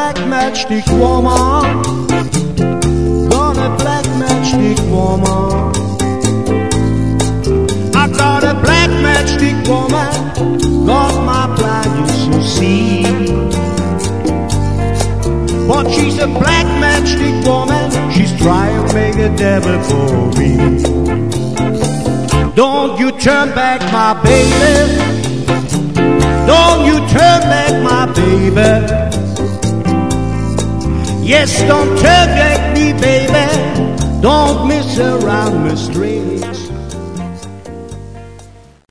black matchstick woman. Got a black matchstick woman. I got a black matchstick woman. Got my blindness to see. But she's a black matchstick woman. She's trying to make a devil for me. Don't you turn back, my baby. Don't you turn back, my baby. Yes, don't turn back me, baby. Don't mess around me straight.